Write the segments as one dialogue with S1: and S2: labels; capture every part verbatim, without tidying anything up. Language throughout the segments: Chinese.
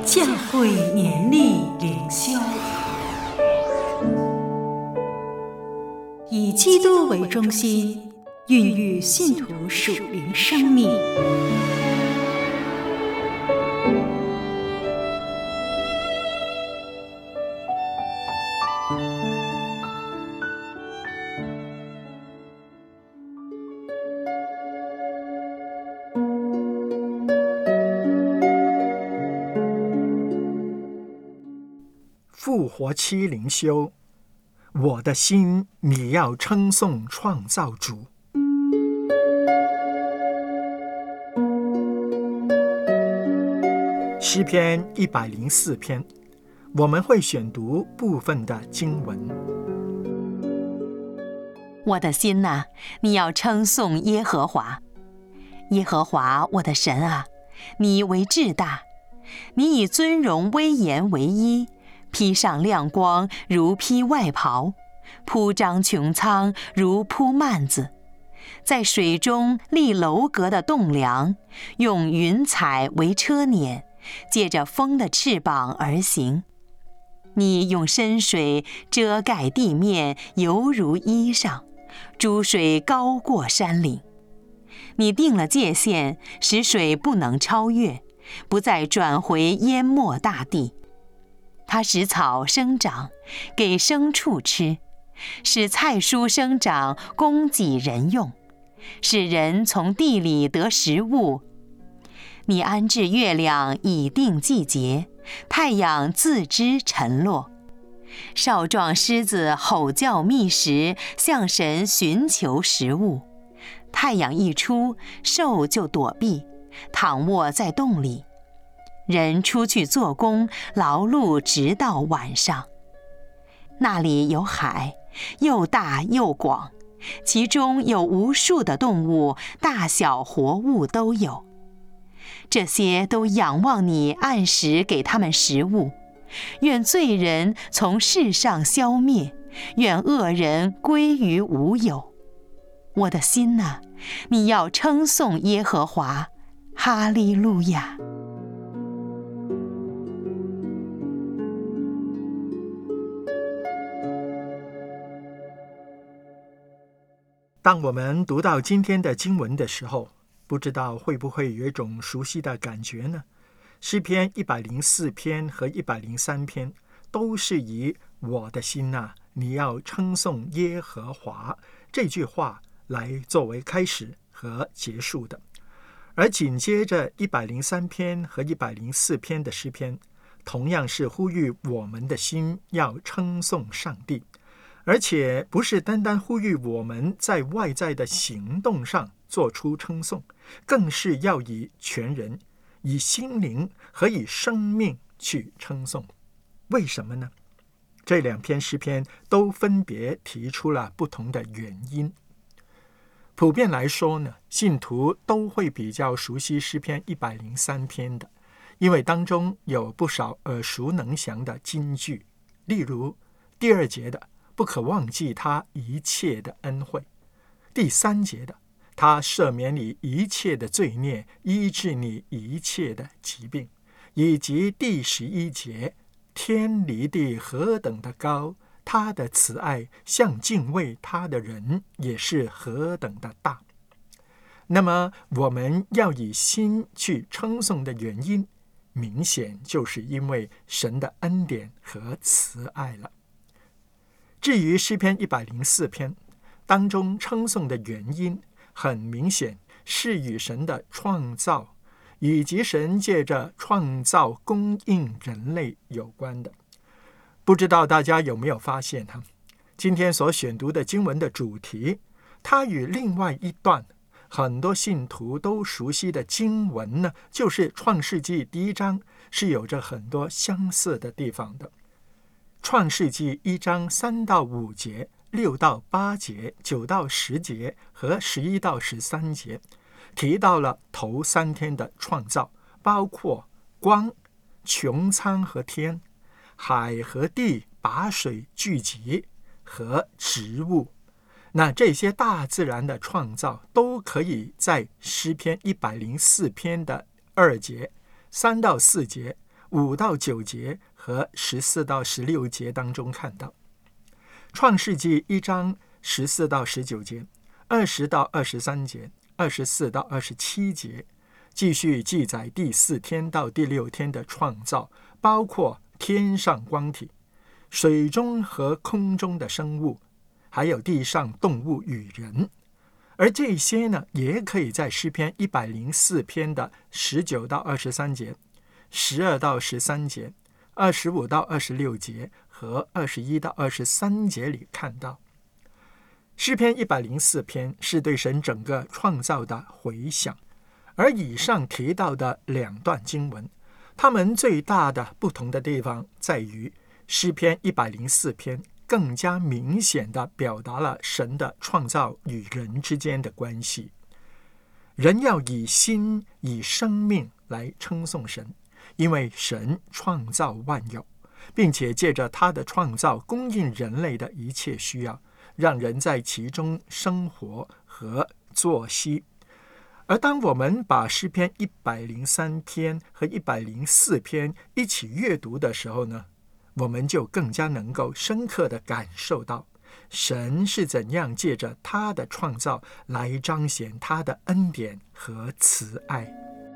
S1: 教会年历灵修，以基督为中心，孕育信徒属灵生命。
S2: 复活期灵修，我的心，你要称颂创造主。诗篇一百零四篇，我们会选读部分的经文。
S3: 我的心哪，你要称颂耶和华。耶和华我的神啊，你为至大，你以尊荣威严为衣，披上亮光如披外袍，铺张穹苍如铺幔子，在水中立楼阁的栋梁，用云彩为车辇，借着风的翅膀而行。你用深水遮盖地面，犹如衣裳，诸水高过山岭。你定了界限，使水不能超越，不再转回淹没大地。它使草生长，给牲畜吃，使菜蔬生长，供给人用，使人从地里得食物。你安置月亮以定季节，太阳自知沉落。少壮狮子吼叫觅食，向神寻求食物。太阳一出，兽就躲避，躺卧在洞里。人出去做工，劳碌直到晚上。那里有海，又大又广，其中有无数的动物，大小活物都有。这些都仰望你按时给他们食物。愿罪人从世上消灭，愿恶人归于无有。我的心哪，你要称颂耶和华，哈利路亚。
S2: 当我们读到今天的经文的时候，不知道会不会有一种熟悉的感觉呢？诗篇一百零四篇和一百零三篇都是以我的心啊，你要称颂耶和华这句话来作为开始和结束的。而紧接着一百零三篇和一百零四篇的诗篇同样是呼吁我们的心要称颂上帝，而且不是单单呼吁我们在外在的行动上做出称颂，更是要以全人、以心灵和以生命去称颂。为什么呢？这两篇诗篇都分别提出了不同的原因。普遍来说呢，信徒都会比较熟悉诗篇一百零三篇的，因为当中有不少耳熟能详的金句，例如第二节的不可忘记他一切的恩惠，第三节的他赦免你一切的罪孽，医治你一切的疾病，以及第十一节天离地何等的高，他的慈爱向敬畏他的人也是何等的大。那么我们要以心去称颂的原因，明显就是因为神的恩典和慈爱了。至于诗篇一百零四篇当中称颂的原因，很明显是与神的创造以及神借着创造供应人类有关的。不知道大家有没有发现哈？今天所选读的经文的主题，它与另外一段很多信徒都熟悉的经文呢，就是创世纪第一章，是有着很多相似的地方的。创世纪一章三到五节、六到八节、九到十节和十一到十三节提到了头三天的创造，包括光、穹苍和天、海和地把水聚集和植物。那这些大自然的创造都可以在诗篇一百零四篇的二节、三到四节五到九节和十四到十六节当中看到。创世纪一章十四到十九节，二十到二十三节，二十四到二十七节，继续记载第四天到第六天的创造，包括天上光体、水中和空中的生物，还有地上动物与人。而这些呢，也可以在诗篇一百零四篇的十九到二十三节、十二到十三节、二十五到二十六节和二十一到二十三节里看到。诗篇一百零四篇是对神整个创造的回响，而以上提到的两段经文，它们最大的不同的地方在于，诗篇一百零四篇更加明显地表达了神的创造与人之间的关系。人要以心、以生命来称颂神，因为神创造万有，并且借着他的创造供应人类的一切需要，让人在其中生活和作息。而当我们把诗篇一百零三篇和一百零四篇一起阅读的时候呢，我们就更加能够深刻地感受到神是怎样借着他的创造来彰显他的恩典和慈爱。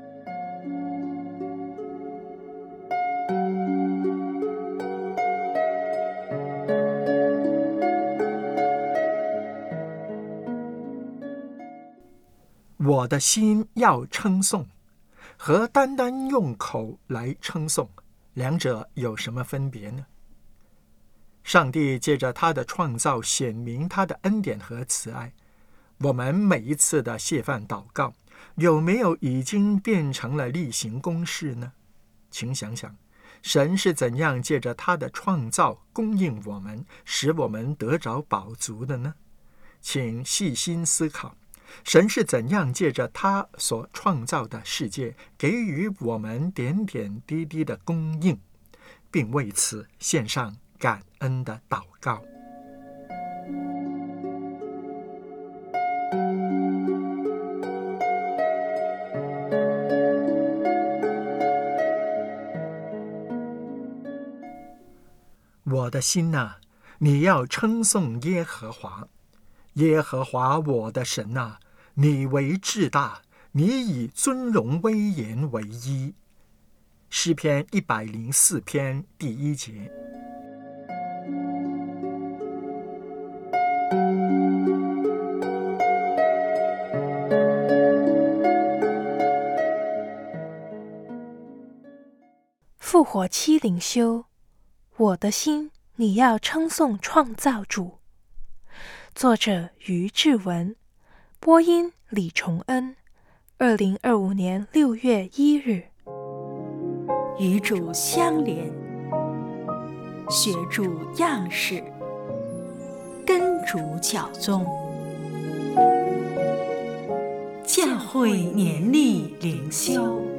S2: 我的心要称颂，和单单用口来称颂，两者有什么分别呢？上帝借着他的创造显明他的恩典和慈爱。我们每一次的谢饭祷告，有没有已经变成了例行公事呢？请想想，神是怎样借着他的创造供应我们，使我们得着饱足的呢？请细心思考，神是怎样借着他所创造的世界，给予我们点点滴滴的供应，并为此献上感恩的祷告。我的心啊，你要称颂耶和华。耶和华我的神啊，你为至大，你以尊荣威严为依。诗篇一百零四篇第一节。
S4: 复活期灵修，我的心，你要称颂创造主。作者于志文，播音李崇恩，二零二五年六月一日。
S1: 与主相连，学主样式，跟主教宗，教会年历灵修。